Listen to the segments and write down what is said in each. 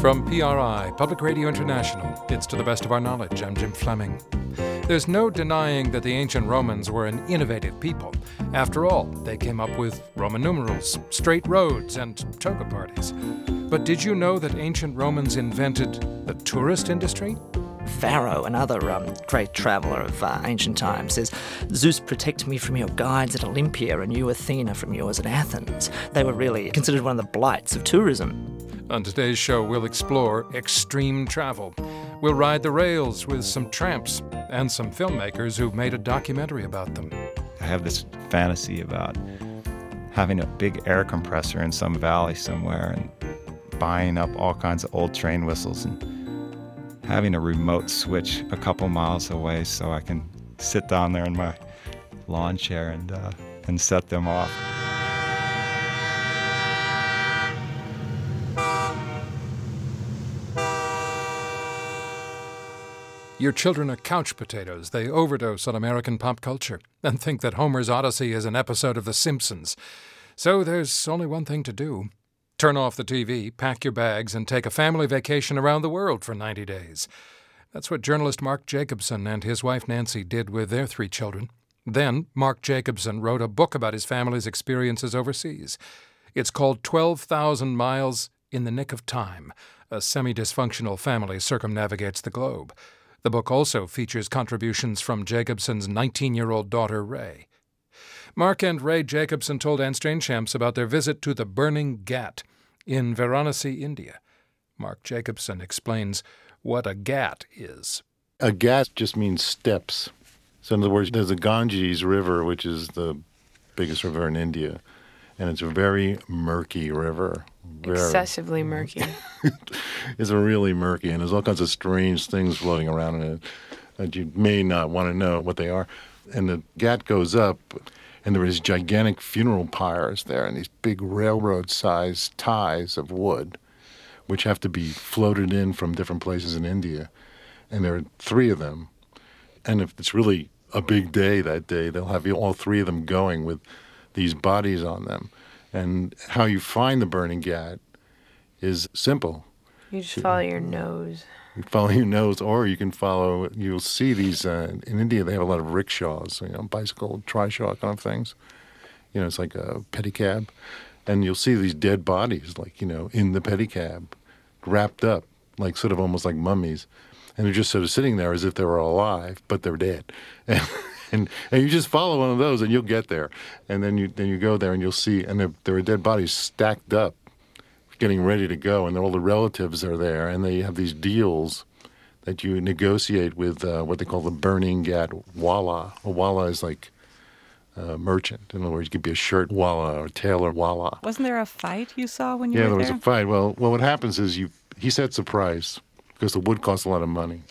From PRI, Public Radio International, it's To the Best of Our Knowledge. I'm Jim Fleming. There's no denying that the ancient Romans were an innovative people. After all, they came up with Roman numerals, straight roads, and toga parties. But did you know that ancient Romans invented the tourist industry? Varro, another great traveller of ancient times, says, Zeus, protect me from your guides at Olympia and you, Athena, from yours at Athens. They were really considered one of the blights of tourism. On today's show, we'll explore extreme travel. We'll ride the rails with some tramps and some filmmakers who've made a documentary about them. I have this fantasy about having a big air compressor in some valley somewhere and buying up all kinds of old train whistles and having a remote switch a couple miles away so I can sit down there in my lawn chair and set them off. Your children are couch potatoes. They overdose on American pop culture and think that Homer's Odyssey is an episode of The Simpsons. So there's only one thing to do. Turn off the TV, pack your bags, and take a family vacation around the world for 90 days. That's what journalist Mark Jacobson and his wife Nancy did with their 3 children. Then Mark Jacobson wrote a book about his family's experiences overseas. It's called 12,000 Miles in the Nick of Time. A semi-dysfunctional family circumnavigates the globe. The book also features contributions from Jacobson's 19-year-old daughter, Ray. Mark and Ray Jacobson told Anne Strainchamps about their visit to the Burning Ghat in Varanasi, India. Mark Jacobson explains what a ghat is. A ghat just means steps. So in other words, there's the Ganges River, which is the biggest river in India, and it's a very murky river. Excessively murky. It's really murky, and there's all kinds of strange things floating around in it that you may not want to know what they are. And the ghat goes up, and there is gigantic funeral pyres there, and these big railroad-sized ties of wood, which have to be floated in from different places in India. And there are 3 of them. And if it's really a big day that day, they'll have all 3 of them going with these bodies on them. And how you find the Burning Ghat is simple. You just follow your nose. You follow your nose, or you can follow, you'll see these, in India they have a lot of rickshaws, bicycle, trishaw kind of things. It's like a pedicab. And you'll see these dead bodies, in the pedicab, wrapped up, sort of almost like mummies. And they're just sort of sitting there as if they were alive, but they're dead. And you just follow one of those, and you'll get there. And then you go there, and you'll see, and there are dead bodies stacked up, getting ready to go, and all the relatives are there, and they have these deals that you negotiate with what they call the Burning Ghat Wala. A Wala is like a merchant. In other words, it could be a shirt Wala or tailor Wala. Wasn't there a fight you saw when you were there? Yeah, there was a fight. Well, what happens is he sets a price because the wood costs a lot of money.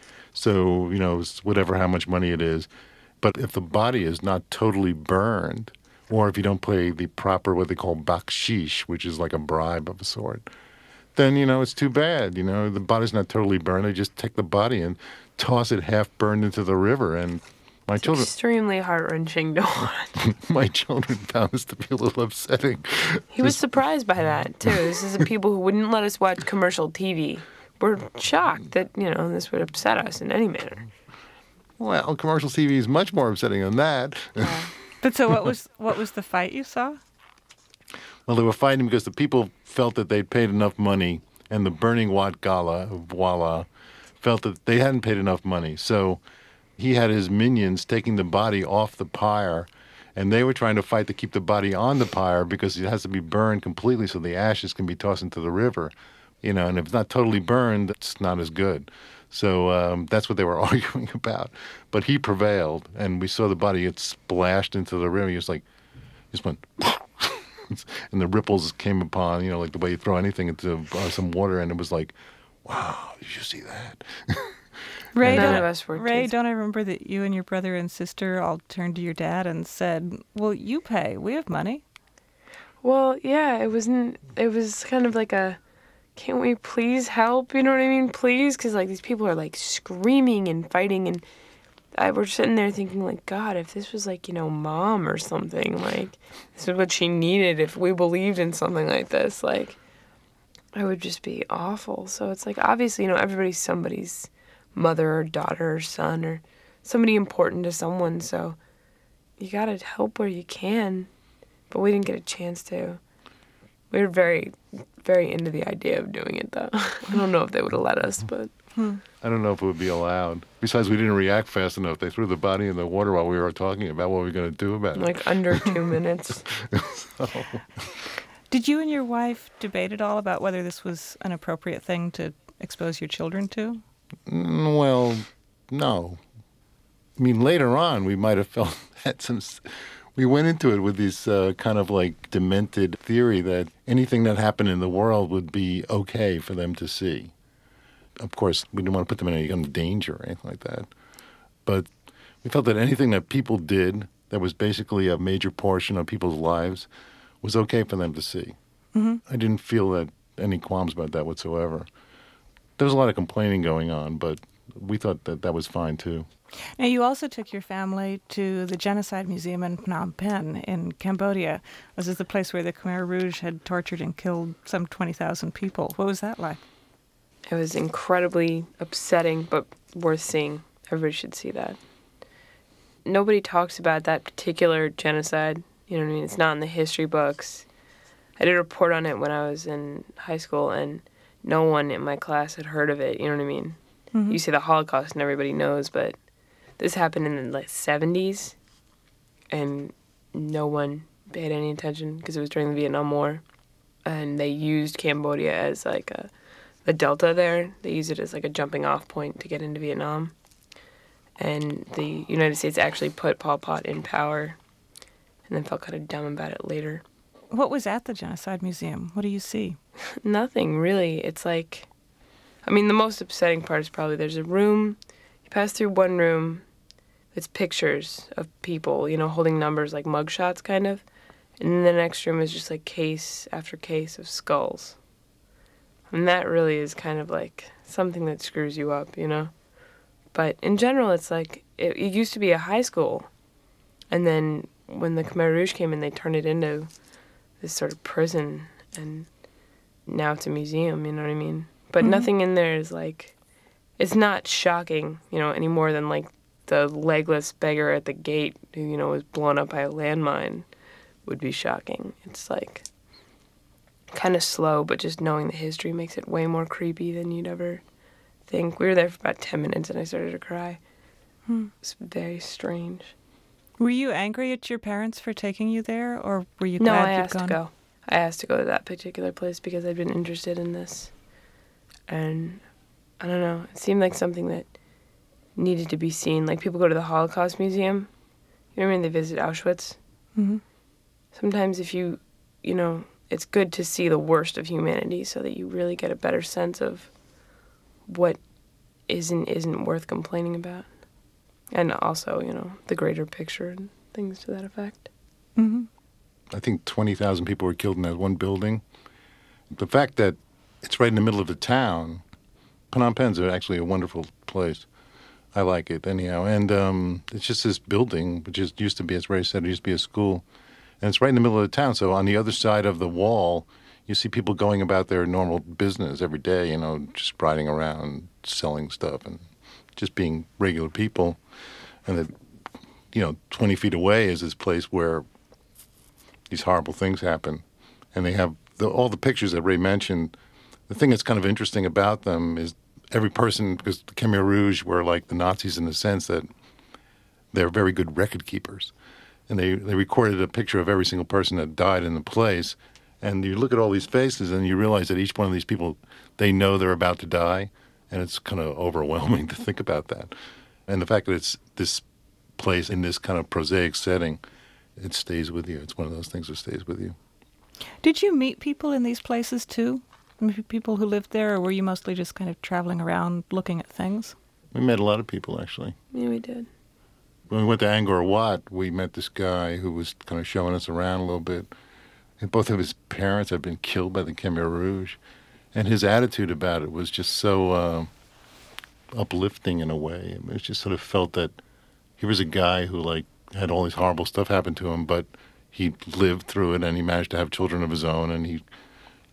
So, it's how much money it is. But if the body is not totally burned, or if you don't pay the proper, what they call bakshish, which is like a bribe of a sort, then, it's too bad. The body's not totally burned. They just take the body and toss it half burned into the river. And my children... extremely heart-wrenching to watch. My children found this to be a little upsetting. He was surprised by that, too. This is the people who wouldn't let us watch commercial TV. We're shocked that, this would upset us in any manner. Well, commercial TV is much more upsetting than that. Yeah. But so what was the fight you saw? Well, they were fighting because the people felt that they'd paid enough money, and the Burning Wat Gala of Wala felt that they hadn't paid enough money. So he had his minions taking the body off the pyre, and they were trying to fight to keep the body on the pyre because it has to be burned completely so the ashes can be tossed into the river. And if it's not totally burned, it's not as good. So that's what they were arguing about. But he prevailed, and we saw the body get splashed into the river. He just went, and the ripples came upon, like the way you throw anything into some water, and it was like, wow, did you see that? Ray, none of us were kids. Don't I remember that you and your brother and sister all turned to your dad and said, well, you pay. We have money. Well, yeah, it was kind of like a, can't we please help? You know what I mean? Please? Because, these people are, screaming and fighting. And we're sitting there thinking, God, if this was, Mom or something, this is what she needed if we believed in something like this. it would just be awful. So it's like, obviously, everybody's somebody's mother or daughter or son or somebody important to someone. So you got to help where you can. But we didn't get a chance to. We were very, very into the idea of doing it, though. I don't know if they would have let us, but... I don't know if it would be allowed. Besides, we didn't react fast enough. They threw the body in the water while we were talking about what we were going to do about it. Like under 2 minutes. Did you and your wife debate at all about whether this was an appropriate thing to expose your children to? Well, no. I mean, later on, we might have felt that we went into it with this kind of like demented theory that anything that happened in the world would be okay for them to see. Of course, we didn't want to put them in any kind of danger or anything like that. But we felt that anything that people did that was basically a major portion of people's lives was okay for them to see. Mm-hmm. I didn't feel that any qualms about that whatsoever. There was a lot of complaining going on, but we thought that that was fine too. Now, you also took your family to the Genocide Museum in Phnom Penh in Cambodia. This is the place where the Khmer Rouge had tortured and killed some 20,000 people. What was that like? It was incredibly upsetting, but worth seeing. Everybody should see that. Nobody talks about that particular genocide. You know what I mean? It's not in the history books. I did a report on it when I was in high school, and no one in my class had heard of it. You know what I mean? Mm-hmm. You say the Holocaust and everybody knows, but this happened in the 70s, and no one paid any attention because it was during the Vietnam War, and they used Cambodia as like the delta there. They used it as like a jumping off point to get into Vietnam, and the United States actually put Pol Pot in power, and then felt kind of dumb about it later. What was at the Genocide Museum? What do you see? Nothing, really. It's like, I mean, the most upsetting part is probably there's a room, you pass through one room, it's pictures of people, holding numbers like mugshots kind of, and then the next room is just like case after case of skulls. And that really is kind of like something that screws you up, But in general, it's like, it used to be a high school, and then when the Khmer Rouge came in, they turned it into this sort of prison, and now it's a museum, you know what I mean? But nothing in there is like, it's not shocking, any more than like the legless beggar at the gate who, was blown up by a landmine would be shocking. It's like kind of slow, but just knowing the history makes it way more creepy than you'd ever think. We were there for about 10 minutes and I started to cry. It's very strange. Were you angry at your parents for taking you there, or were you glad No, I you'd asked gone? to go. I asked to go to that particular place because I'd been interested in this. And I don't know, it seemed like something that needed to be seen. Like people go to the Holocaust Museum. You know what I mean? They visit Auschwitz. Mm-hmm. Sometimes if it's good to see the worst of humanity so that you really get a better sense of what isn't worth complaining about. And also, the greater picture and things to that effect. Mm-hmm. I think 20,000 people were killed in that one building. The fact that it's right in the middle of the town, Phnom Penh's actually a wonderful place. I like it anyhow. And it's just this building, which used to be, as Ray said, it used to be a school. And it's right in the middle of the town. So on the other side of the wall, you see people going about their normal business every day, just riding around, selling stuff and just being regular people. And that, 20 feet away is this place where these horrible things happen. And they have all the pictures that Ray mentioned. The thing that's kind of interesting about them is every person, because the Khmer Rouge were like the Nazis in the sense that they're very good record keepers. And they recorded a picture of every single person that died in the place. And you look at all these faces and you realize that each one of these people, they know they're about to die. And it's kind of overwhelming to think about that. And the fact that it's this place in this kind of prosaic setting, it stays with you. It's one of those things that stays with you. Did you meet people in these places too? Maybe people who lived there, or were you mostly just kind of traveling around looking at things? We met a lot of people, actually. Yeah, we did. When we went to Angkor Wat, we met this guy who was kind of showing us around a little bit. And both of his parents had been killed by the Khmer Rouge. And his attitude about it was just so uplifting in a way. It just sort of felt that he was a guy who, had all this horrible stuff happen to him, but he lived through it and he managed to have children of his own and he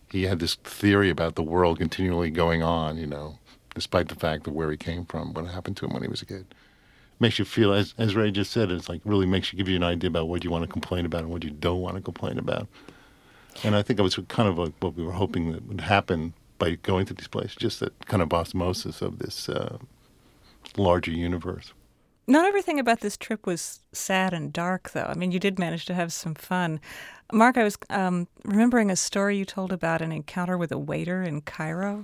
he had this theory about the world continually going on, despite the fact of where he came from, what happened to him when he was a kid. Makes you feel, as Ray just said, it's like really give you an idea about what you want to complain about and what you don't want to complain about. And I think it was kind of what we were hoping that would happen by going to these places, just that kind of osmosis of this larger universe. Not everything about this trip was sad and dark, though. I mean, you did manage to have some fun. Mark, I was remembering a story you told about an encounter with a waiter in Cairo.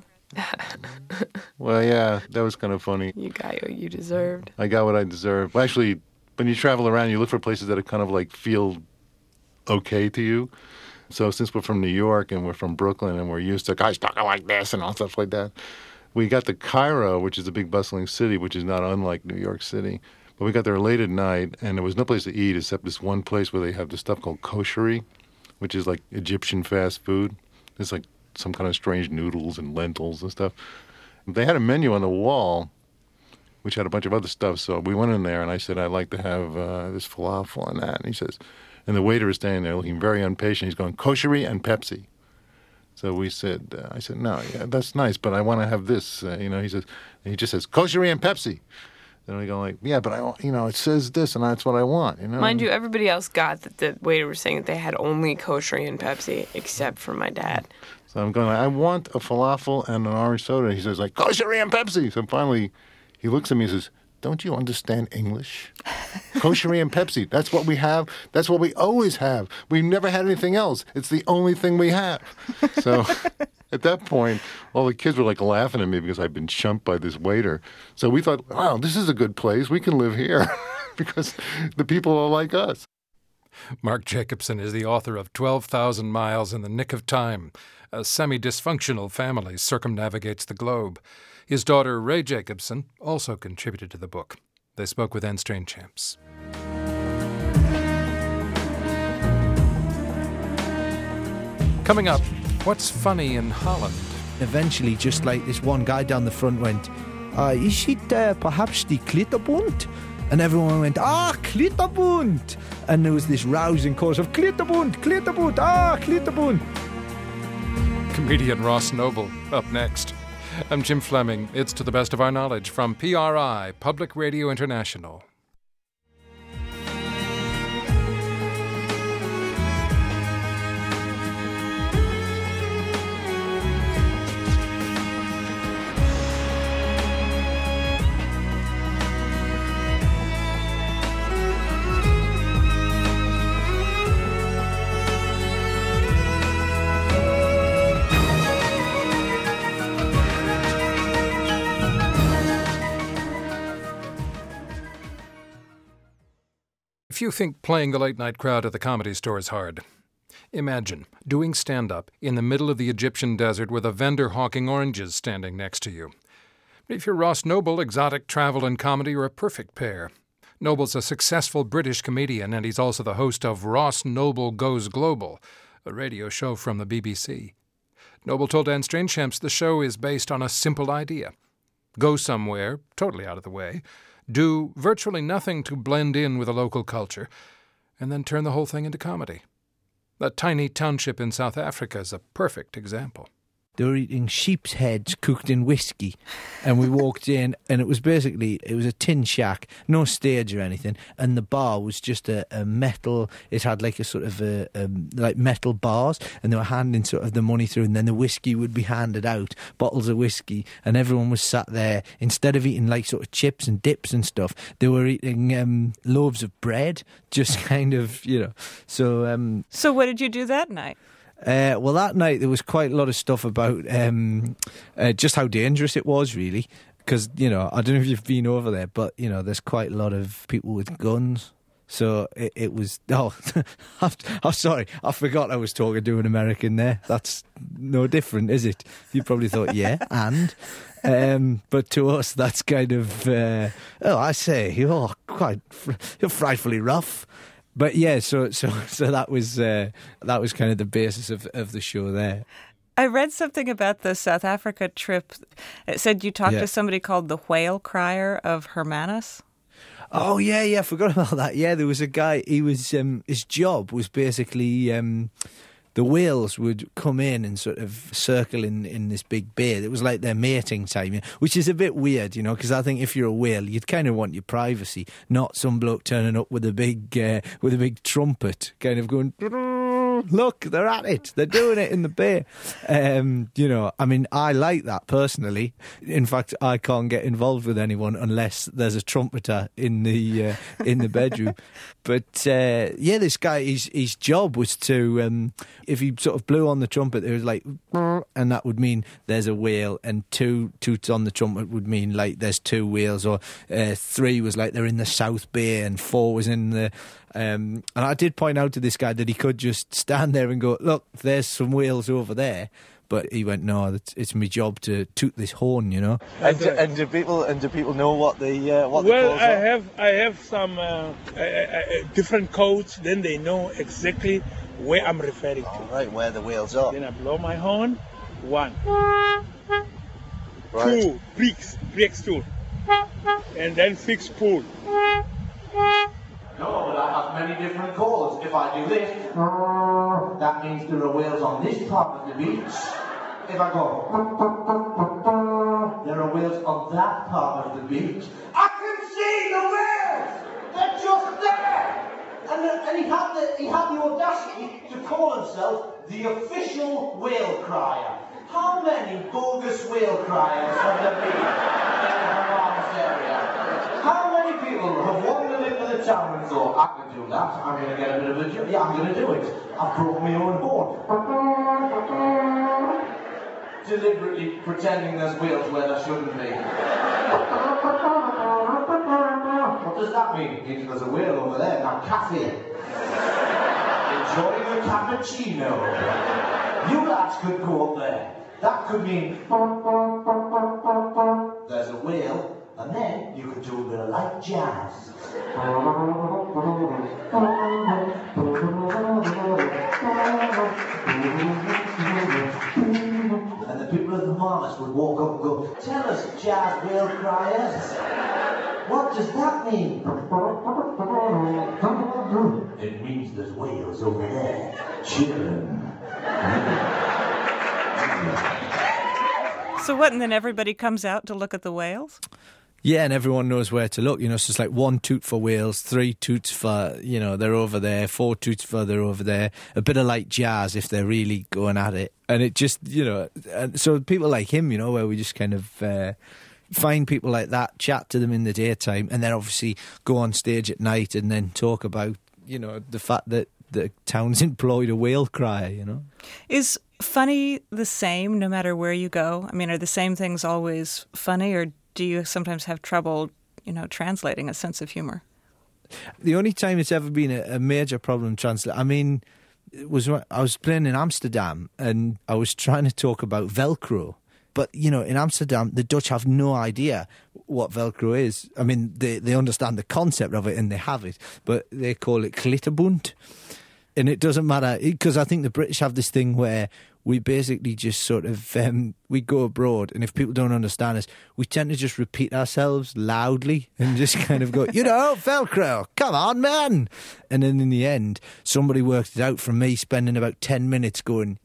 Well, yeah, that was kind of funny. You got what you deserved. I got what I deserved. Well, actually, when you travel around, you look for places that are kind of like feel okay to you. So since we're from New York and we're from Brooklyn and we're used to guys talking like this and all stuff like that, we got to Cairo, which is a big bustling city, which is not unlike New York City. But we got there late at night, and there was no place to eat except this one place where they have this stuff called koshery, which is like Egyptian fast food. It's like some kind of strange noodles and lentils and stuff. They had a menu on the wall, which had a bunch of other stuff. So we went in there, and I said, I'd like to have this falafel and that. And he says, and the waiter is standing there looking very impatient. He's going, koshery and Pepsi. So we said, I said, no, yeah, that's nice, but I want to have this. He says, and he just says, koshery and Pepsi. Then we go like, yeah, but it says this, and that's what I want. Mind you, everybody else got that the waiter was saying that they had only koshery and Pepsi, except for my dad. So I'm going, I want a falafel and an orange soda. He says, like, koshery and Pepsi. So finally, he looks at me and says, don't you understand English? Koshery and Pepsi. That's what we have. That's what we always have. We've never had anything else. It's the only thing we have. So at that point, all the kids were like laughing at me because I'd been chumped by this waiter. So we thought, wow, this is a good place. We can live here because the people are like us. Mark Jacobson is the author of 12,000 Miles in the Nick of Time. A semi-dysfunctional family circumnavigates the globe. His daughter, Ray Jacobson, also contributed to the book. They spoke with Anne Strainchamps. Coming up, what's funny in Holland? Eventually, just like this one guy down the front went, is it perhaps the Klitterbund? And everyone went, Klitterbund! And there was this rousing chorus of Klitterbund, Klitterbund, Klitterbund! Comedian Ross Noble, up next. I'm Jim Fleming. It's To the Best of Our Knowledge from PRI, Public Radio International. If you think playing the late-night crowd at the Comedy Store is hard, imagine doing stand-up in the middle of the Egyptian desert with a vendor hawking oranges standing next to you. If you're Ross Noble, exotic travel and comedy are a perfect pair. Noble's a successful British comedian, and he's also the host of Ross Noble Goes Global, a radio show from the BBC. Noble told Anne Strainchamps the show is based on a simple idea. Go somewhere, totally out of the way, do virtually nothing to blend in with a local culture, and then turn the whole thing into comedy. That tiny township in South Africa is a perfect example. They were eating sheep's heads cooked in whiskey. And we walked in, and it was a tin shack, no stage or anything. And the bar was just a metal, it had like a sort of like metal bars, and they were handing sort of the money through, and then the whiskey would be handed out, bottles of whiskey, and everyone was sat there. Instead of eating like sort of chips and dips and stuff, they were eating loaves of bread, just kind of, So what did you do that night? Well, that night there was quite a lot of stuff about just how dangerous it was, really. Because, I don't know if you've been over there, but, there's quite a lot of people with guns. So it was... Oh, sorry, I forgot I was talking to an American there. That's no different, is it? You probably thought, yeah, and... but to us, that's kind of... I say, you're frightfully rough. But yeah, so that was kind of the basis of the show there. I read something about the South Africa trip. It said you talked to somebody called the Whale Crier of Hermanus. Oh yeah, I forgot about that. Yeah, there was a guy. He was his job was basically the whales would come in and sort of circle in this big bay. It was like their mating time, which is a bit weird, because I think if you're a whale, you'd kind of want your privacy, not some bloke turning up with a big trumpet, kind of going, look, they're at it. They're doing it in the bay. I mean, I like that personally. In fact, I can't get involved with anyone unless there's a trumpeter in the bedroom. But this guy, his job was to, if he sort of blew on the trumpet, it was like, and that would mean there's a whale, and 2 toots on the trumpet would mean like there's 2 whales, or 3 was like they're in the South Bay, and 4 was in the. And I did point out to this guy that he could just stand there and go, look, there's some whales over there. But he went, no, it's my job to toot this horn, And do people know what the well, I have some different codes. Then they know exactly where I'm referring to. Right, where the whales are. Then I blow my horn. 1, right. 2, breaks 2, and then 6 pull. No, but I have many different calls. If I do this, that means there are whales on this part of the beach. If I go, there are whales on that part of the beach. I can see the whales! They're just there! And he had the audacity to call himself the official whale crier. How many bogus whale criers have there been in the Haramis area? How many people have wandered into the town and thought, I can do that, I'm going to get a bit of a job, yeah, I'm going to do it. I've brought my own horn. Deliberately pretending there's whales where there shouldn't be. What does that mean? It means there's a whale over there. Now, Kathy, enjoy the cappuccino. You lads could go up there. That could mean there's a whale, and then you could do a bit of light jazz. And the people of the Marmot would walk up and go, tell us, jazz whale criers, what does that mean? It means there's whales over there, chilling. So what, and then everybody comes out to look at the whales? Yeah, and everyone knows where to look. It's just like 1 toot for whales, 3 toots for, they're over there, 4 toots for they're over there, a bit of light jazz if they're really going at it. And it just, and so people like him, where we just kind of find people like that, chat to them in the daytime, and then obviously go on stage at night and then talk about, the fact that the town's employed a whale crier, Is funny the same no matter where you go? I mean, are the same things always funny, or do you sometimes have trouble, translating a sense of humor? The only time it's ever been a major problem translating, I mean, it was when I was playing in Amsterdam and I was trying to talk about Velcro. But, in Amsterdam, the Dutch have no idea what Velcro is. I mean, they understand the concept of it and they have it, but they call it klittenbund. And it doesn't matter, because I think the British have this thing where we basically just sort of, we go abroad, and if people don't understand us, we tend to just repeat ourselves loudly and just kind of go, Velcro, come on, man. And then in the end, somebody worked it out from me spending about 10 minutes going,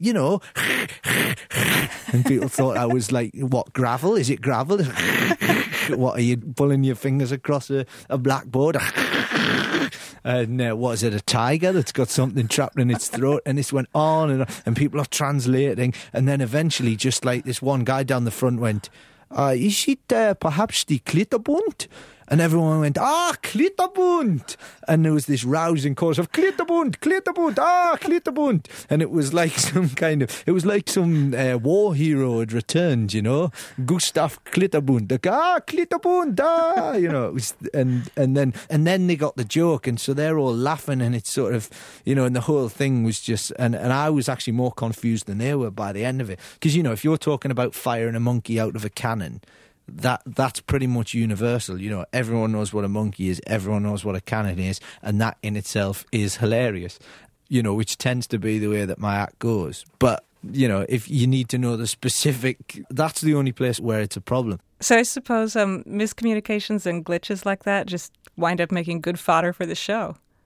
and people thought I was like, what, gravel? Is it gravel? What, are you pulling your fingers across a blackboard? And what is it, a tiger that's got something trapped in its throat? And this went on, and people are translating. And then eventually, just like this one guy down the front went, is it perhaps the klittenbund? And everyone went, klittenbund. And there was this rousing chorus of klittenbund, klittenbund. And it was like some war hero had returned, Gustav Klittenbund. Klittenbund, it was, and then they got the joke, and so they're all laughing, and it's sort of, and the whole thing was just, and I was actually more confused than they were by the end of it. Because, if you're talking about firing a monkey out of a cannon, that's pretty much universal. Everyone knows what a monkey is, everyone knows what a cannon is, and that in itself is hilarious, which tends to be the way that my act goes. But, if you need to know the specific, that's the only place where it's a problem. So I suppose miscommunications and glitches like that just wind up making good fodder for the show.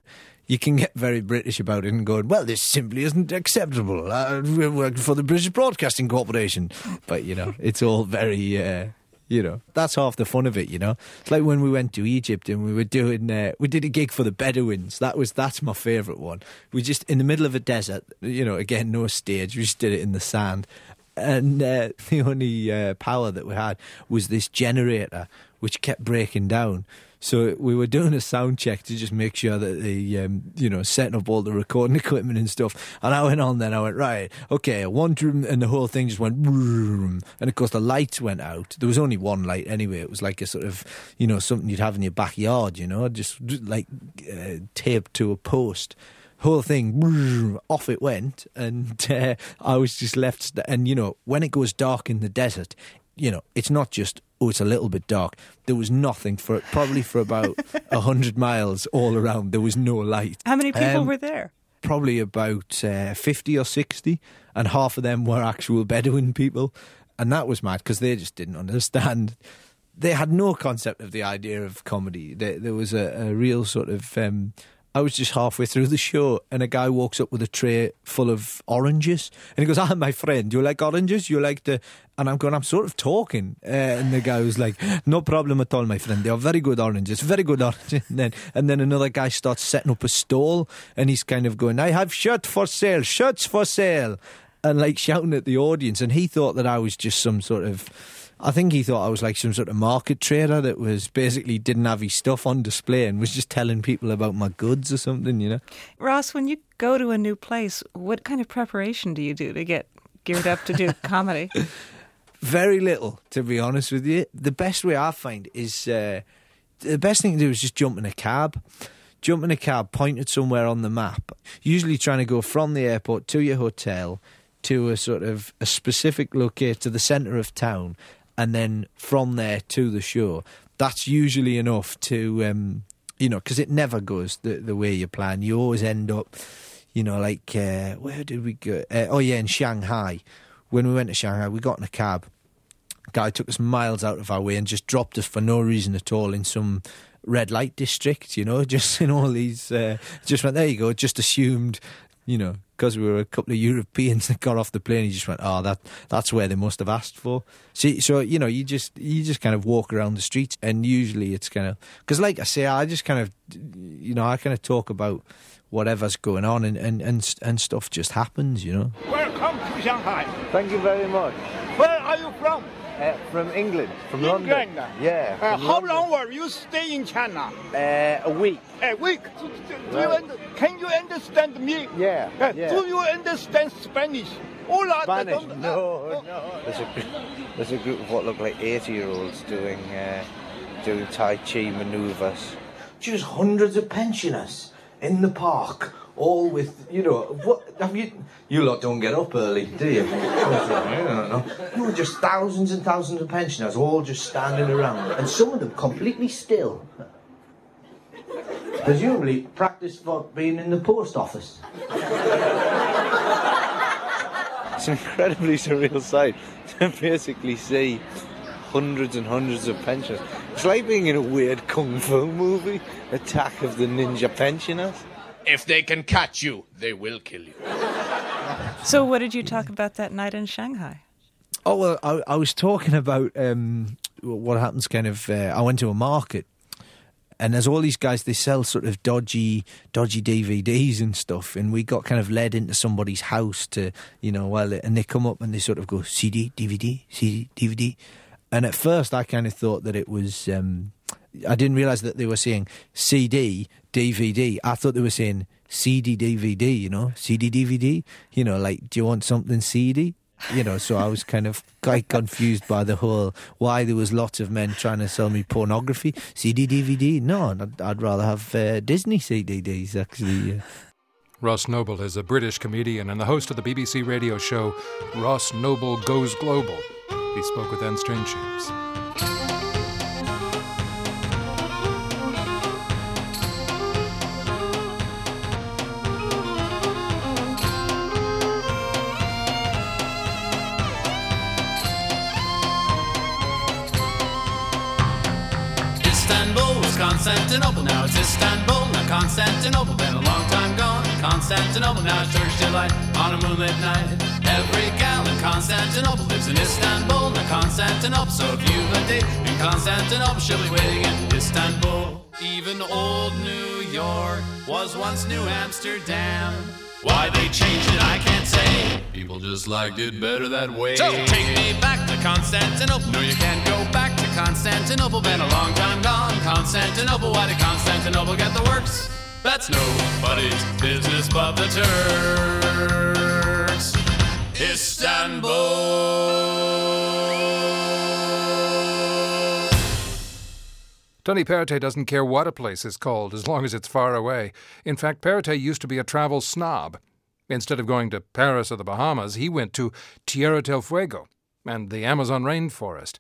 you can get very British about it and going, well, this simply isn't acceptable. We're working for the British Broadcasting Corporation. But, it's all very... that's half the fun of it, It's like when we went to Egypt and we were doing, we did a gig for the Bedouins. That's my favourite one. We just, in the middle of a desert, again, no stage, we just did it in the sand. And the only power that we had was this generator, which kept breaking down. So we were doing a sound check to just make sure that the, setting up all the recording equipment and stuff. And I went on then, I went, right, okay, one drum, and the whole thing just went, and of course the lights went out. There was only one light anyway. It was like a sort of, something you'd have in your backyard, just like taped to a post. Whole thing, off it went, and I was just left. And, when it goes dark in the desert, it's not just, it's a little bit dark. There was nothing probably for about 100 miles all around. There was no light. How many people were there? Probably about 50 or 60, and half of them were actual Bedouin people. And that was mad because they just didn't understand. They had no concept of the idea of comedy. There was a real sort of... I was just halfway through the show and a guy walks up with a tray full of oranges and he goes, my friend, you like oranges? You like the... And I'm going, I'm sort of talking. And the guy was like, no problem at all, my friend. They are very good oranges, very good oranges. And then another guy starts setting up a stall and he's kind of going, I have shirts for sale. And like shouting at the audience. And he thought that I was just some sort of... I think he thought I was like some sort of market trader that was basically didn't have his stuff on display and was just telling people about my goods or something, Ross, when you go to a new place, what kind of preparation do you do to get geared up to do comedy? Very little, to be honest with you. The best way I find is, the best thing to do is just jump in a cab. Jump in a cab, point it somewhere on the map. Usually trying to go from the airport to your hotel to a sort of a specific location, to the centre of town, and then from there to the show. That's usually enough to, because it never goes the way you plan. You always end up, like, where did we go? In Shanghai. When we went to Shanghai, we got in a cab. Guy took us miles out of our way and just dropped us for no reason at all in some red light district, just in all these, just went, there you go, just assumed, because we were a couple of Europeans that got off the plane, he just went, that's where they must have asked for. So you just kind of walk around the streets, and usually it's kind of, because like I say, I just kind of, I kind of talk about whatever's going on, and stuff just happens, Welcome to Shanghai. Thank you very much. Where are you from? From England, from England. London. Yeah. How long will you stay in China? A week. A week. Can you understand me? Yeah. Do you understand Spanish? Spanish? No. There's a group of what look like 80-year-olds doing Tai Chi manoeuvres. Just hundreds of pensioners in the park, all with, what have you lot don't get up early, do you? No, just thousands and thousands of pensioners all just standing around, and some of them completely still. Presumably practice for being in the post office. It's an incredibly surreal sight to basically see hundreds and hundreds of pensioners. It's like being in a weird kung fu movie, Attack of the Ninja Pensioners. If they can catch you, they will kill you. So what did you talk about that night in Shanghai? Oh, well, I was talking about what happens kind of... I went to a market, and there's all these guys, they sell sort of dodgy DVDs and stuff, and we got kind of led into somebody's house to, and they come up and they sort of go, CD, DVD. And at first I kind of thought that it was... I didn't realise that they were saying CD, DVD. I thought they were saying CD, DVD, CD, DVD. Like, do you want something CD? So I was kind of quite confused by the whole, why there was lots of men trying to sell me pornography. CD, DVD? No, I'd rather have Disney CDs, actually. Ross Noble is a British comedian and the host of the BBC radio show Ross Noble Goes Global. He spoke with Anne Strange-James. Constantinople, now it's Istanbul. Now Constantinople, been a long time gone. Constantinople, now it's Turkish delight on a moonlit night. Every gal in Constantinople lives in Istanbul. Now Constantinople, so if you've a date in Constantinople, she'll be waiting in Istanbul. Even old New York was once New Amsterdam. Why they changed it, I can't say. People just liked it better that way. So take me back to Constantinople. No, you can't go back to Constantinople. Been a long time gone. Constantinople, why did Constantinople get the works? That's nobody's business but the Turks. Istanbul. Tony Perrottet doesn't care what a place is called as long as it's far away. In fact, Perrottet used to be a travel snob. Instead of going to Paris or the Bahamas, he went to Tierra del Fuego and the Amazon rainforest.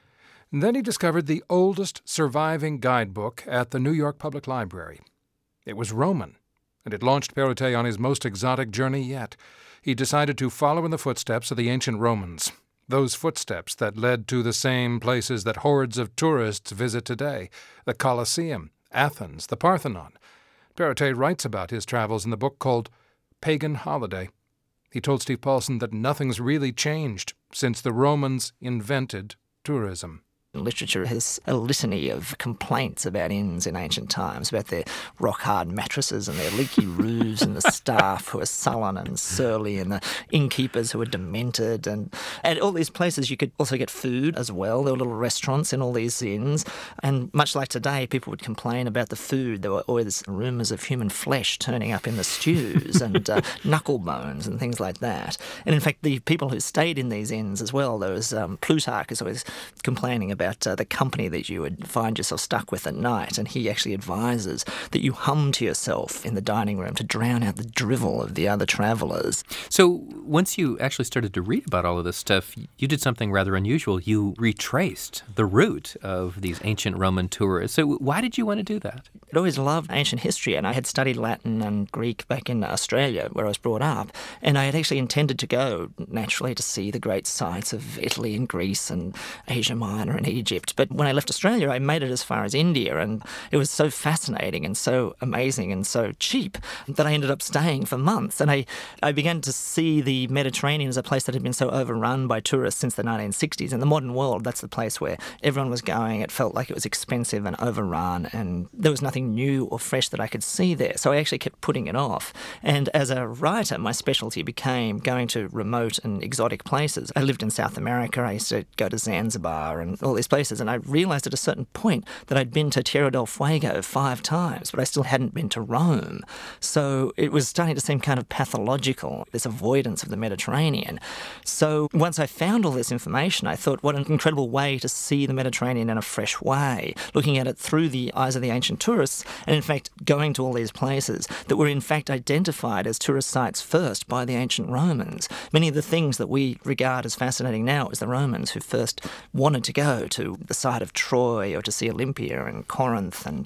And then he discovered the oldest surviving guidebook at the New York Public Library. It was Roman, and it launched Perrottet on his most exotic journey yet. He decided to follow in the footsteps of the ancient Romans, those footsteps that led to the same places that hordes of tourists visit today, the Colosseum, Athens, the Parthenon. Perrottet writes about his travels in the book called Pagan Holiday. He told Steve Paulson that nothing's really changed since the Romans invented tourism. Literature has a litany of complaints about inns in ancient times, about their rock-hard mattresses and their leaky roofs and the staff who are sullen and surly and the innkeepers who are demented. And at all these places you could also get food as well. There were little restaurants in all these inns. And much like today, people would complain about the food. There were always rumours of human flesh turning up in the stews and knuckle bones and things like that. And in fact, the people who stayed in these inns as well, there was Plutarch is always complaining about the company that you would find yourself stuck with at night, and he actually advises that you hum to yourself in the dining room to drown out the drivel of the other travellers. So once you actually started to read about all of this stuff, you did something rather unusual. You retraced the route of these ancient Roman tourists. So why did you want to do that? I'd always loved ancient history, and I had studied Latin and Greek back in Australia, where I was brought up, and I had actually intended to go naturally to see the great sites of Italy and Greece and Asia Minor and Egypt. But when I left Australia, I made it as far as India, and it was so fascinating and so amazing and so cheap that I ended up staying for months. And I began to see the Mediterranean as a place that had been so overrun by tourists since the 1960s. In the modern world, that's the place where everyone was going. It felt like it was expensive and overrun, and there was nothing new or fresh that I could see there. So I actually kept putting it off. And as a writer, my specialty became going to remote and exotic places. I lived in South America. I used to go to Zanzibar and all these places, and I realised at a certain point that I'd been to Tierra del Fuego 5 times, but I still hadn't been to Rome. So it was starting to seem kind of pathological, this avoidance of the Mediterranean. So once I found all this information, I thought, what an incredible way to see the Mediterranean in a fresh way, looking at it through the eyes of the ancient tourists, and in fact going to all these places that were in fact identified as tourist sites first by the ancient Romans. Many of the things that we regard as fascinating now is the Romans who first wanted to go to the site of Troy or to see Olympia and Corinth and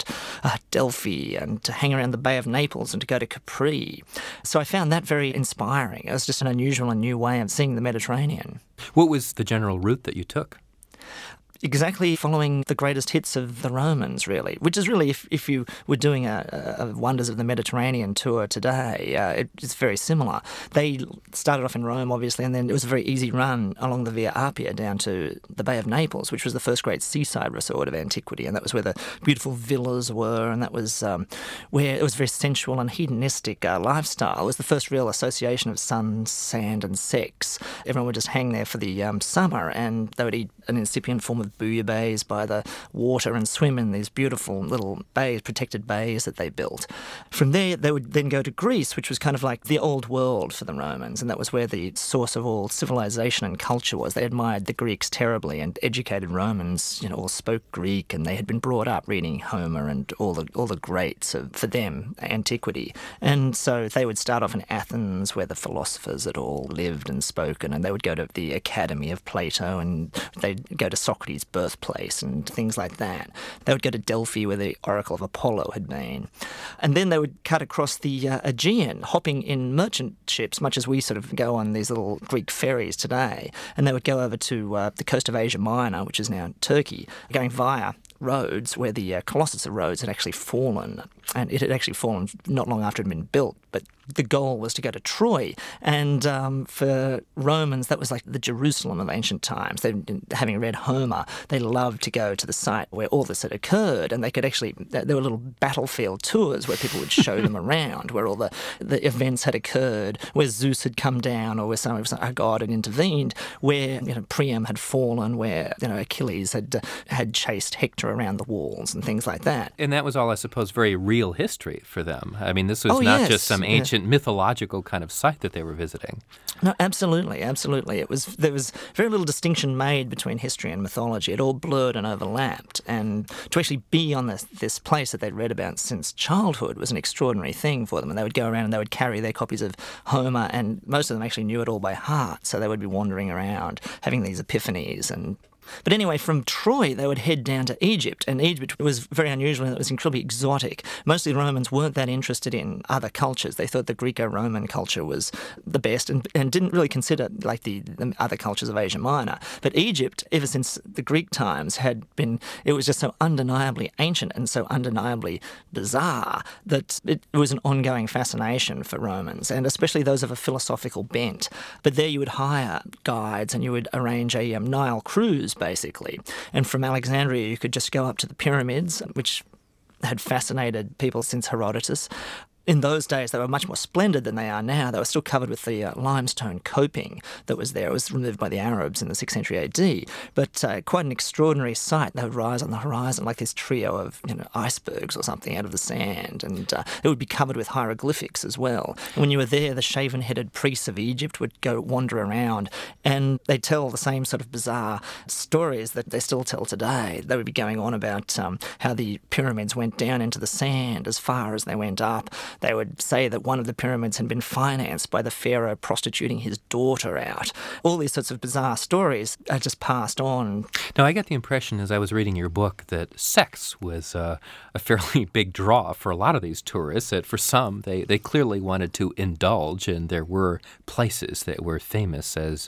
Delphi and to hang around the Bay of Naples and to go to Capri. So I found that very inspiring. It was just an unusual and new way of seeing the Mediterranean. What was the general route that you took? Exactly following the greatest hits of the Romans, really, which is really, if you were doing a Wonders of the Mediterranean tour today, it's very similar. They started off in Rome, obviously, and then it was a very easy run along the Via Appia down to the Bay of Naples, which was the first great seaside resort of antiquity, and that was where the beautiful villas were, and that was where it was very sensual and hedonistic lifestyle. It was the first real association of sun, sand, and sex. Everyone would just hang there for the summer, and they would eat an incipient form of bouillabaisse by the water and swim in these beautiful little bays, protected bays that they built. From there, they would then go to Greece, which was kind of like the old world for the Romans, and that was where the source of all civilization and culture was. They admired the Greeks terribly, and educated Romans, all spoke Greek, and they had been brought up reading Homer and all the greats of, for them, antiquity. And so they would start off in Athens, where the philosophers had all lived and spoken, and they would go to the Academy of Plato, and they'd go to Socrates' birthplace and things like that. They would go to Delphi, where the Oracle of Apollo had been. And then they would cut across the Aegean, hopping in merchant ships, much as we sort of go on these little Greek ferries today. And they would go over to the coast of Asia Minor, which is now Turkey, going via Rhodes, where the Colossus of Rhodes had actually fallen. And it had actually fallen not long after it had been built, but the goal was to go to Troy. And for Romans, that was like the Jerusalem of ancient times. Having read Homer, they loved to go to the site where all this had occurred, and they could actually, there were little battlefield tours where people would show them around, where all the events had occurred, where Zeus had come down, or where a god had intervened, where Priam had fallen, where Achilles had chased Hector around the walls and things like that. And that was all, I suppose, very real history for them. I mean, this was not just some ancient mythological kind of site that they were visiting. No, absolutely. There was very little distinction made between history and mythology. It all blurred and overlapped. And to actually be on this place that they'd read about since childhood was an extraordinary thing for them. And they would go around and they would carry their copies of Homer, and most of them actually knew it all by heart. So they would be wandering around, having these epiphanies. But anyway, from Troy, they would head down to Egypt, and Egypt was very unusual and it was incredibly exotic. Most of the Romans weren't that interested in other cultures. They thought the Greco-Roman culture was the best and didn't really consider like the other cultures of Asia Minor. But Egypt, ever since the Greek times, it was just so undeniably ancient and so undeniably bizarre that it was an ongoing fascination for Romans, and especially those of a philosophical bent. But there you would hire guides and you would arrange a Nile cruise, basically. And from Alexandria, you could just go up to the pyramids, which had fascinated people since Herodotus. In those days, they were much more splendid than they are now. They were still covered with the limestone coping that was there. It was removed by the Arabs in the 6th century AD. But quite an extraordinary sight. They would rise on the horizon like this trio of icebergs or something out of the sand. And it would be covered with hieroglyphics as well. And when you were there, the shaven-headed priests of Egypt would go wander around, and they'd tell the same sort of bizarre stories that they still tell today. They would be going on about how the pyramids went down into the sand as far as they went up. They would say that one of the pyramids had been financed by the pharaoh prostituting his daughter out. All these sorts of bizarre stories are just passed on. Now, I got the impression as I was reading your book that sex was a fairly big draw for a lot of these tourists, that for some, they clearly wanted to indulge, and there were places that were famous as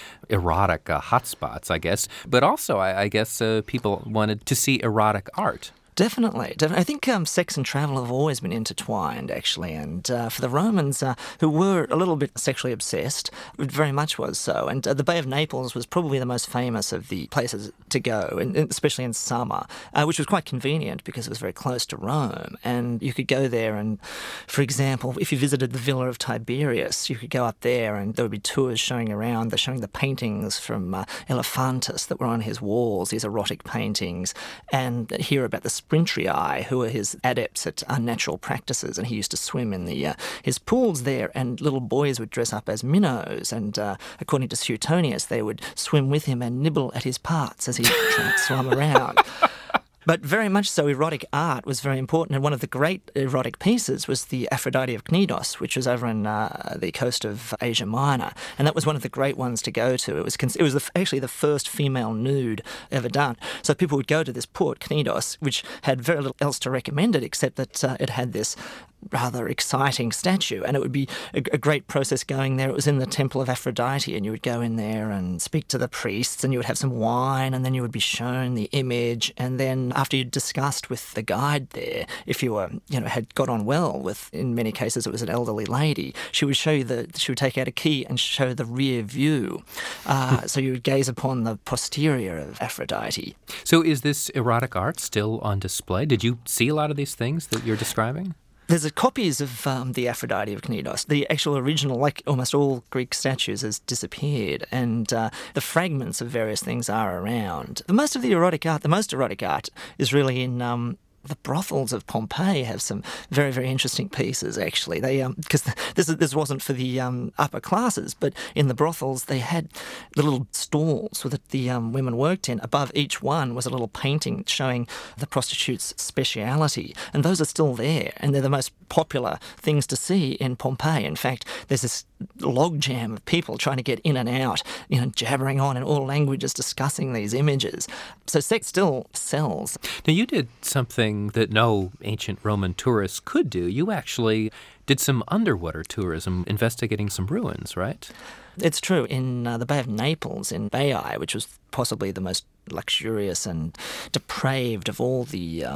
erotic hotspots, I guess. But also, I guess people wanted to see erotic art. Definitely. I think sex and travel have always been intertwined, actually, and for the Romans, who were a little bit sexually obsessed, it very much was so, and the Bay of Naples was probably the most famous of the places to go, and especially in summer, which was quite convenient because it was very close to Rome, and you could go there and, for example, if you visited the Villa of Tiberius, you could go up there and there would be tours showing around. They're showing the paintings from Elephantus that were on his walls, these erotic paintings, and hear about the Sprintrii, who were his adepts at unnatural practices, and he used to swim in his pools there, and little boys would dress up as minnows, and according to Suetonius, they would swim with him and nibble at his parts as he swam around. But very much so, erotic art was very important, and one of the great erotic pieces was the Aphrodite of Knidos, which was over in the coast of Asia Minor, and that was one of the great ones to go to. It was actually the first female nude ever done. So people would go to this port, Knidos, which had very little else to recommend it except that it had this rather exciting statue, and it would be a great process going there. It was in the Temple of Aphrodite, and you would go in there and speak to the priests, and you would have some wine, and then you would be shown the image, and then after you'd discussed with the guide there, if you were, had got on well with, in many cases it was an elderly lady, she would take out a key and show the rear view. So you would gaze upon the posterior of Aphrodite. So is this erotic art still on display? Did you see a lot of these things that you're describing? There's copies of the Aphrodite of Knidos. The actual original, like almost all Greek statues, has disappeared, and the fragments of various things are around. The most erotic art is really in the brothels of Pompeii have some very, very interesting pieces, actually. They because this wasn't for the upper classes, but in the brothels they had the little stalls that the women worked in. Above each one was a little painting showing the prostitute's speciality, and those are still there, and they're the most popular things to see in Pompeii. In fact, there's this logjam of people trying to get in and out, jabbering on in all languages, discussing these images. So sex still sells. Now, you did something that no ancient Roman tourist could do. You actually did some underwater tourism investigating some ruins, right? It's true. In the Bay of Naples, in Baiae, which was possibly the most luxurious and depraved of all the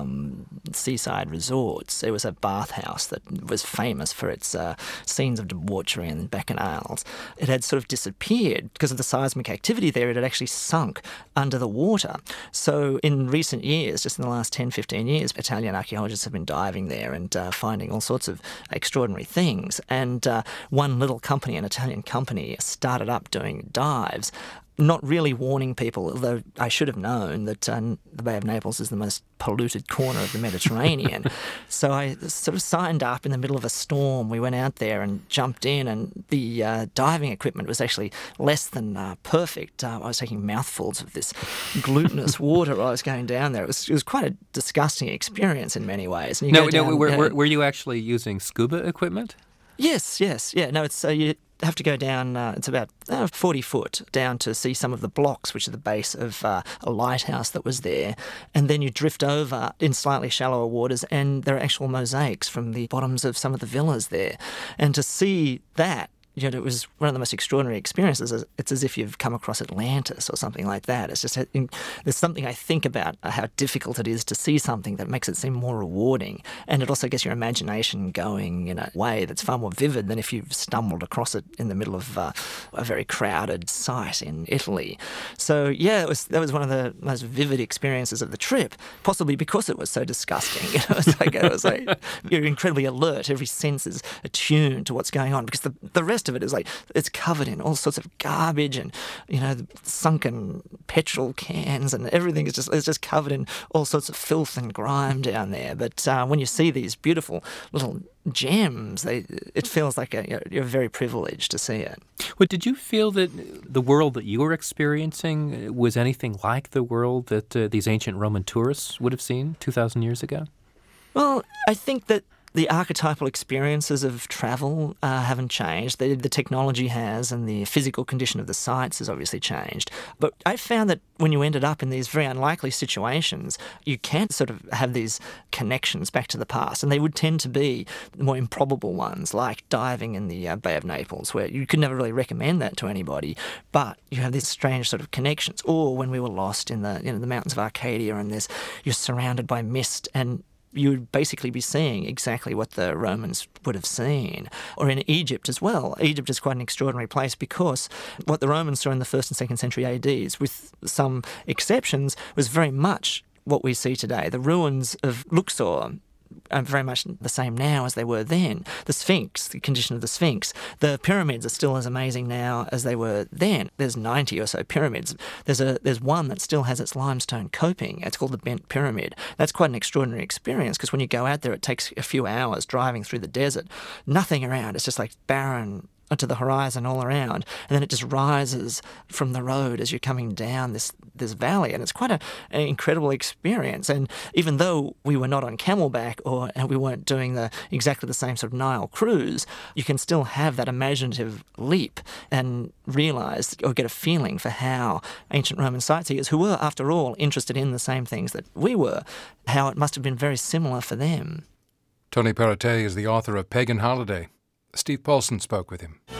seaside resorts, there was a bathhouse that was famous for its scenes of debauchery and bacchanals. It had sort of disappeared because of the seismic activity there. It had actually sunk under the water. So in recent years, just in the last 10, 15 years, Italian archaeologists have been diving there and finding all sorts of extraordinary things. And one little company, an Italian company, started up doing dives, not really warning people, although I should have known that the Bay of Naples is the most polluted corner of the Mediterranean. So I sort of signed up in the middle of a storm. We went out there and jumped in, and the diving equipment was actually less than perfect. I was taking mouthfuls of this glutinous water while I was going down there. It was quite a disgusting experience in many ways. And were you actually using scuba equipment? Yes. Yeah, no, it's you have to go down, it's about 40 foot down to see some of the blocks, which are the base of a lighthouse that was there. And then you drift over in slightly shallower waters, and there are actual mosaics from the bottoms of some of the villas there. And to see that, you know, it was one of the most extraordinary experiences. It's as if you've come across Atlantis or something like that. It's just, there's something I think about how difficult it is to see something that makes it seem more rewarding. And it also gets your imagination going in a way that's far more vivid than if you've stumbled across it in the middle of a very crowded site in Italy. So, yeah, that was one of the most vivid experiences of the trip, possibly because it was so disgusting. You know, it was like you're incredibly alert. Every sense is attuned to what's going on, because the rest of it is like it's covered in all sorts of garbage and, you know, sunken petrol cans, and everything is just covered in all sorts of filth and grime down there. But when you see these beautiful little gems, it feels like you're very privileged to see it. Well, did you feel that the world that you were experiencing was anything like the world that these ancient Roman tourists would have seen 2,000 years ago? Well, I think that the archetypal experiences of travel haven't changed. The technology has, and the physical condition of the sites has obviously changed. But I found that when you ended up in these very unlikely situations, you can sort of have these connections back to the past, and they would tend to be the more improbable ones, like diving in the Bay of Naples, where you could never really recommend that to anybody, but you have these strange sort of connections. Or when we were lost in the mountains of Arcadia, and you're surrounded by mist, and you would basically be seeing exactly what the Romans would have seen. Or in Egypt as well. Egypt is quite an extraordinary place, because what the Romans saw in the 1st and 2nd century ADs, with some exceptions, was very much what we see today. The ruins of Luxor are very much the same now as they were then. The Sphinx, the condition of the Sphinx. The pyramids are still as amazing now as they were then. There's 90 or so pyramids. There's one that still has its limestone coping. It's called the Bent Pyramid. That's quite an extraordinary experience, because when you go out there, it takes a few hours driving through the desert. Nothing around. It's just like barren to the horizon all around, and then it just rises from the road as you're coming down this valley, and it's quite an incredible experience. And even though we were not on camelback, and we weren't doing exactly the same sort of Nile cruise, you can still have that imaginative leap and realise or get a feeling for how ancient Roman sightseers, who were, after all, interested in the same things that we were, how it must have been very similar for them. Tony Perrottet is the author of Pagan Holiday. Steve Paulson spoke with him.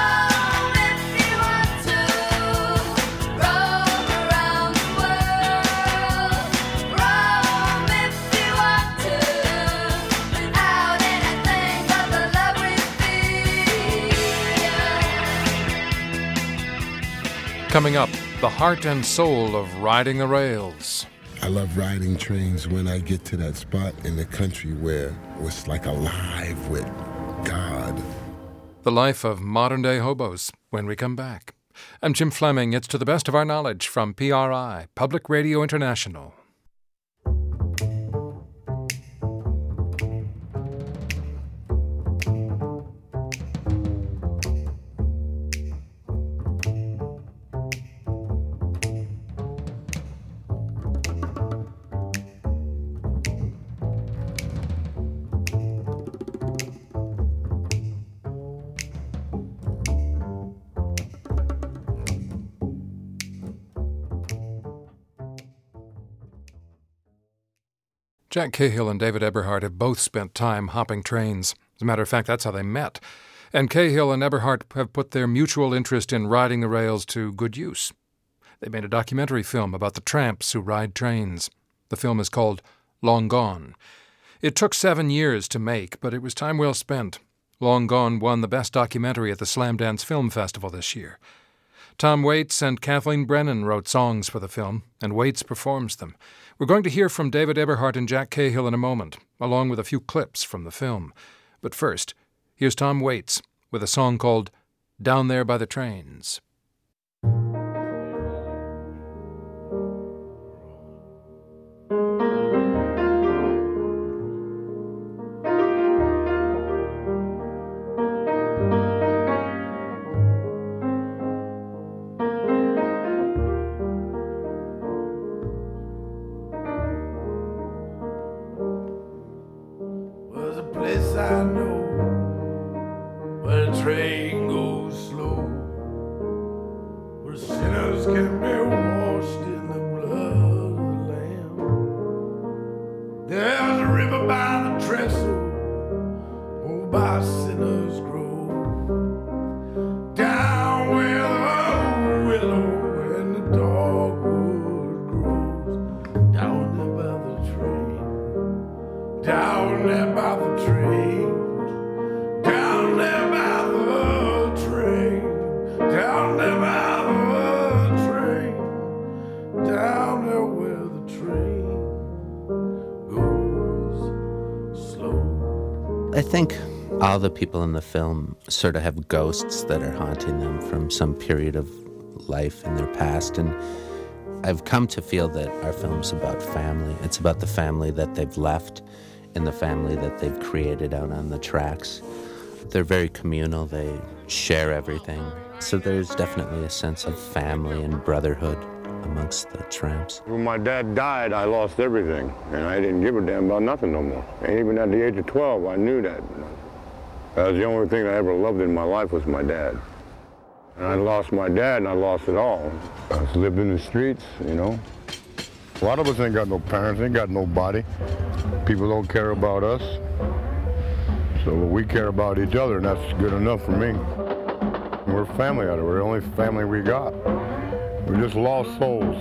Coming up, the heart and soul of riding the rails. I love riding trains when I get to that spot in the country where it's like alive with God. The life of modern-day hobos when we come back. I'm Jim Fleming. It's To the Best of Our Knowledge from PRI, Public Radio International. Jack Cahill and David Eberhard have both spent time hopping trains. As a matter of fact, that's how they met. And Cahill and Eberhardt have put their mutual interest in riding the rails to good use. They made a documentary film about the tramps who ride trains. The film is called Long Gone. It took 7 years to make, but it was time well spent. Long Gone won the Best Documentary at the Slamdance Film Festival this year. Tom Waits and Kathleen Brennan wrote songs for the film, and Waits performs them. We're going to hear from David Eberhardt and Jack Cahill in a moment, along with a few clips from the film. But first, here's Tom Waits with a song called Down There by the Trains. I think all the people in the film sort of have ghosts that are haunting them from some period of life in their past. And I've come to feel that our film's about family. It's about the family that they've left and the family that they've created out on the tracks. They're very communal. They share everything. So there's definitely a sense of family and brotherhood amongst the tramps. When my dad died, I lost everything, and I didn't give a damn about nothing no more. And even at the age of 12, I knew that. That was the only thing I ever loved in my life was my dad. And I lost my dad, and I lost it all. I just lived in the streets, you know. A lot of us ain't got no parents, ain't got nobody. People don't care about us. So we care about each other, and that's good enough for me. We're family out of it. We're the only family we got. We just lost souls.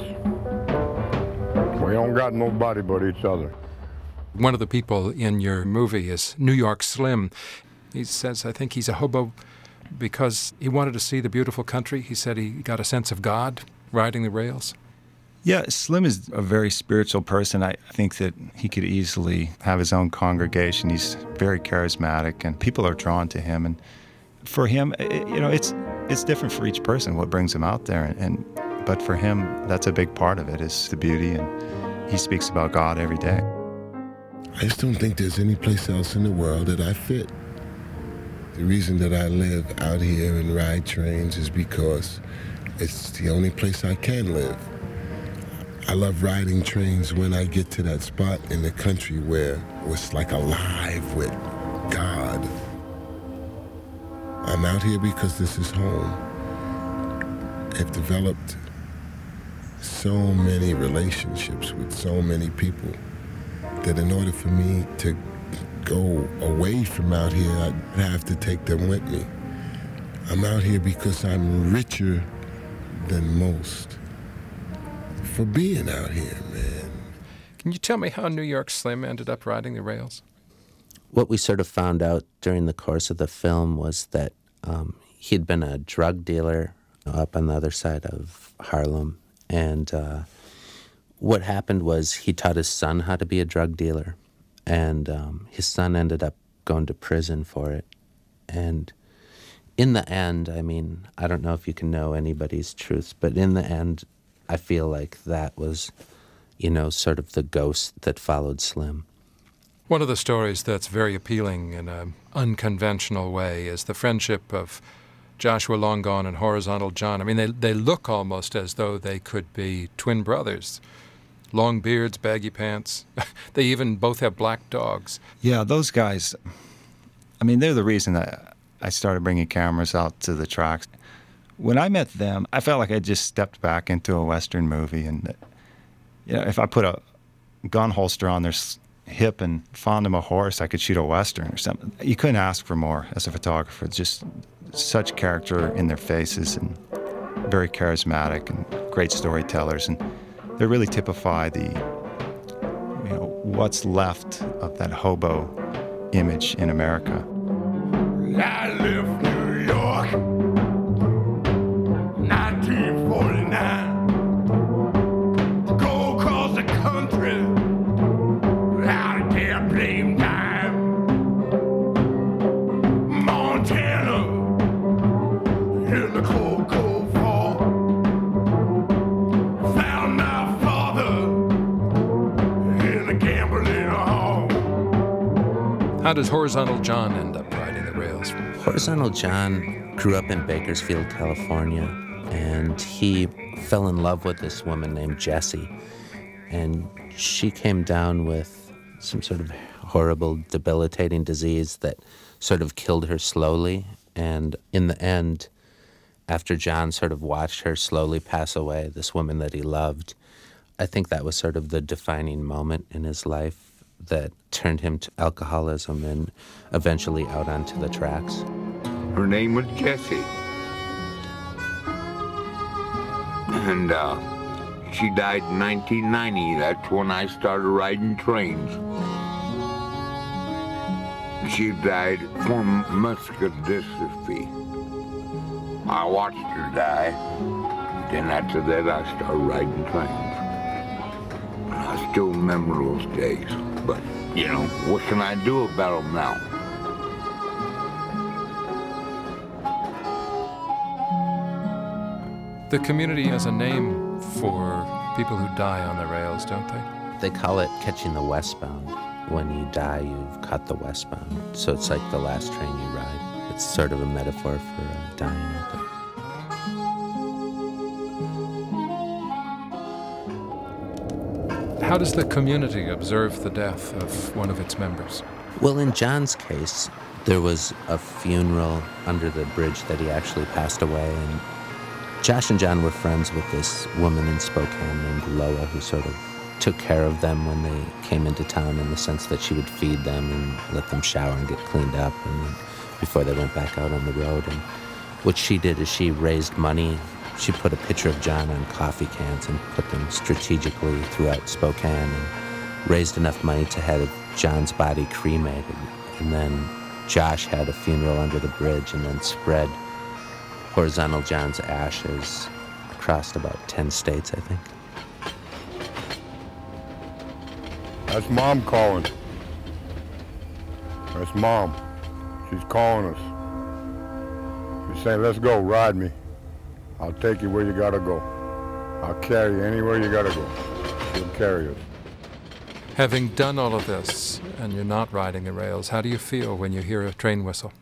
We don't got nobody but each other. One of the people in your movie is New York Slim. He says, I think he's a hobo because he wanted to see the beautiful country. He said he got a sense of God riding the rails. Yeah, Slim is a very spiritual person. I think that he could easily have his own congregation. He's very charismatic, and people are drawn to him. And for him, it's different for each person what brings him out there. But for him, that's a big part of it, is the beauty, and he speaks about God every day. I just don't think there's any place else in the world that I fit. The reason that I live out here and ride trains is because it's the only place I can live. I love riding trains when I get to that spot in the country where it's like alive with God. I'm out here because this is home. I've developed so many relationships with so many people that in order for me to go away from out here, I'd have to take them with me. I'm out here because I'm richer than most for being out here, man. Can you tell me how New York Slim ended up riding the rails? What we sort of found out during the course of the film was that he'd been a drug dealer up on the other side of Harlem. And what happened was he taught his son how to be a drug dealer. And his son ended up going to prison for it. And in the end, I mean, I don't know if you can know anybody's truth, but in the end, I feel like that was, sort of the ghost that followed Slim. One of the stories that's very appealing in an unconventional way is the friendship of Joshua Long Gone and Horizontal John. I mean, they look almost as though they could be twin brothers. Long beards, baggy pants. They even both have black dogs. Yeah, those guys, I mean, they're the reason that I started bringing cameras out to the tracks. When I met them, I felt like I just stepped back into a Western movie. And, if I put a gun holster on their hip and fond of a horse, I could shoot a Western or something. You couldn't ask for more as a photographer. Just such character in their faces and very charismatic and great storytellers. And they really typify the, what's left of that hobo image in America. I left New York, 1949. Go across the country, out of damn blame time. Montana, in the cold, cold fall. Found my father in the gambling hall. How does Horizontal John end up riding the rails? Horizontal John grew up in Bakersfield, California, and he fell in love with this woman named Jessie. And she came down with some sort of horrible, debilitating disease that sort of killed her slowly. And in the end, after John sort of watched her slowly pass away, this woman that he loved, I think that was sort of the defining moment in his life that turned him to alcoholism and eventually out onto the tracks. Her name was Jessie. And she died in 1990. That's when I started riding trains. She died from muscular dystrophy. I watched her die. Then after that, I started riding trains. And I still remember those days. But, what can I do about them now? The community has a name for people who die on the rails, don't they? They call it catching the westbound. When you die, you've caught the westbound. So it's like the last train you ride. It's sort of a metaphor for dying out there. How does the community observe the death of one of its members? Well, in John's case, there was a funeral under the bridge that he actually passed away. And Josh and John were friends with this woman in Spokane named Loa, who sort of took care of them when they came into town, in the sense that she would feed them and let them shower and get cleaned up and before they went back out on the road. And what she did is she raised money. She put a picture of John on coffee cans and put them strategically throughout Spokane and raised enough money to have John's body cremated. And then Josh had a funeral under the bridge and then spread Horizontal John's ashes across about 10 states, I think. That's Mom calling. That's Mom. She's calling us. She's saying, let's go, ride me. I'll take you where you gotta go. I'll carry you anywhere you gotta go. She'll carry us. Having done all of this, and you're not riding the rails, how do you feel when you hear a train whistle?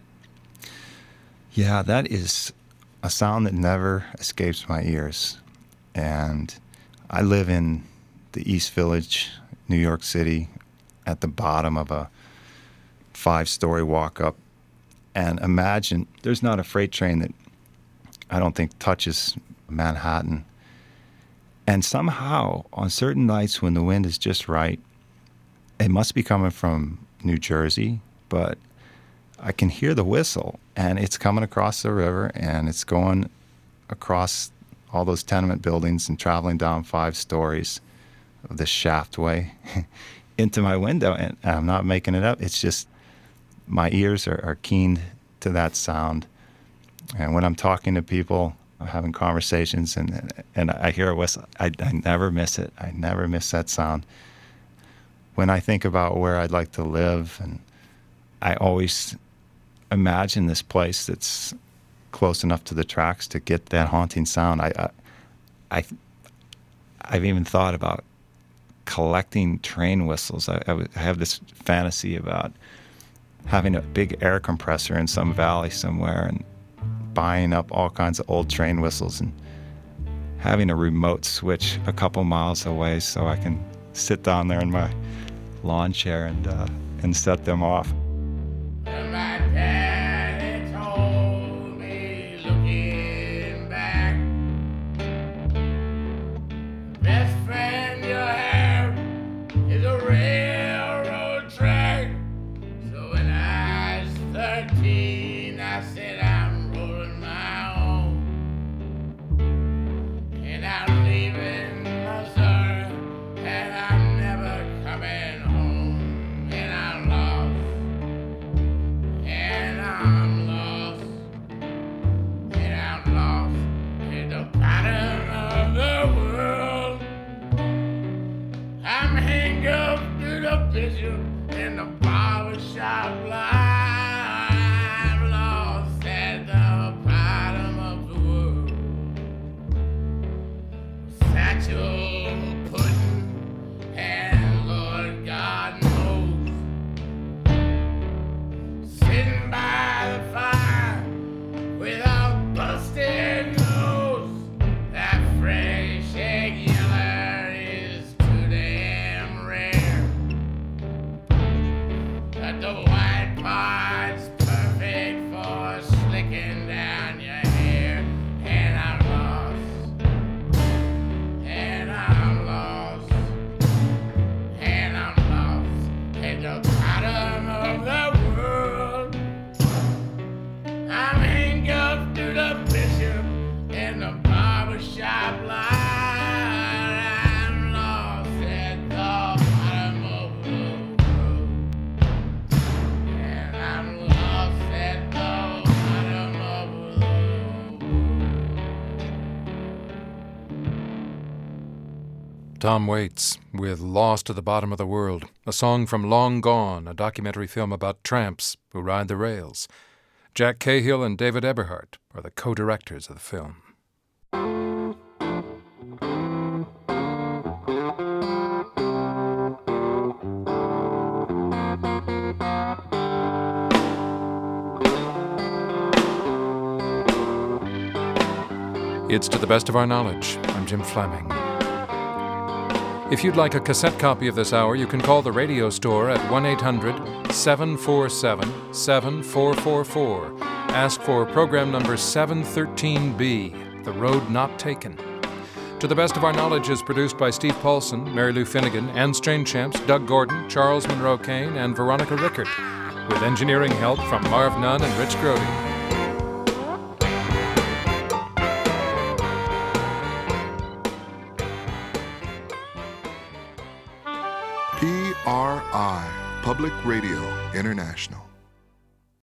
Yeah, that is a sound that never escapes my ears. And I live in the East Village, New York City, at the bottom of a 5-story walk-up. And imagine, there's not a freight train that I don't think touches Manhattan. And somehow, on certain nights when the wind is just right, it must be coming from New Jersey, but I can hear the whistle, and it's coming across the river, and it's going across all those tenement buildings and traveling down 5 stories of this shaftway into my window. And I'm not making it up. It's just my ears are keened to that sound. And when I'm talking to people, I'm having conversations, and I hear a whistle, I never miss it. I never miss that sound. When I think about where I'd like to live, and I always imagine this place that's close enough to the tracks to get that haunting sound. I've even thought about collecting train whistles. I have this fantasy about having a big air compressor in some valley somewhere and buying up all kinds of old train whistles and having a remote switch a couple miles away so I can sit down there in my lawn chair and set them off. My daddy told me, looking back, best friend you have is a railroad. 13, I said I'm rolling my own. And I'm leaving Missouri, and I'm never coming home. And I'm lost, and I'm lost, and I'm lost at the bottom of the world. I'm hanged up to the bishop in the barbershop line. I'm lost at the bottom of the world. Satchel pudding and Lord God knows. Sitting by the fire without busting nose. That fresh egg yeller is too damn rare. But the white part's perfect for slicking down your hair. And I'm lost, and I'm lost, and I'm lost at the bottom of the world. I'm hanged up to the bishop in the barbershop line. I'm lost at the bottom of the world. And I'm lost at the bottom of the Tom Waits with Lost at the Bottom of the World, a song from Long Gone, a documentary film about tramps who ride the rails. Jack Cahill and David Eberhardt are the co-directors of the film. It's To the Best of Our Knowledge. I'm Jim Fleming. If you'd like a cassette copy of this hour, you can call the radio store at 1-800-747-7444. Ask for program number 713B, The Road Not Taken. To the Best of Our Knowledge is produced by Steve Paulson, Mary Lou Finnegan, Ann Strainchamps, Doug Gordon, Charles Monroe Kane, and Veronica Rickert, with engineering help from Marv Nunn and Rich Grody. PRI, Public Radio International.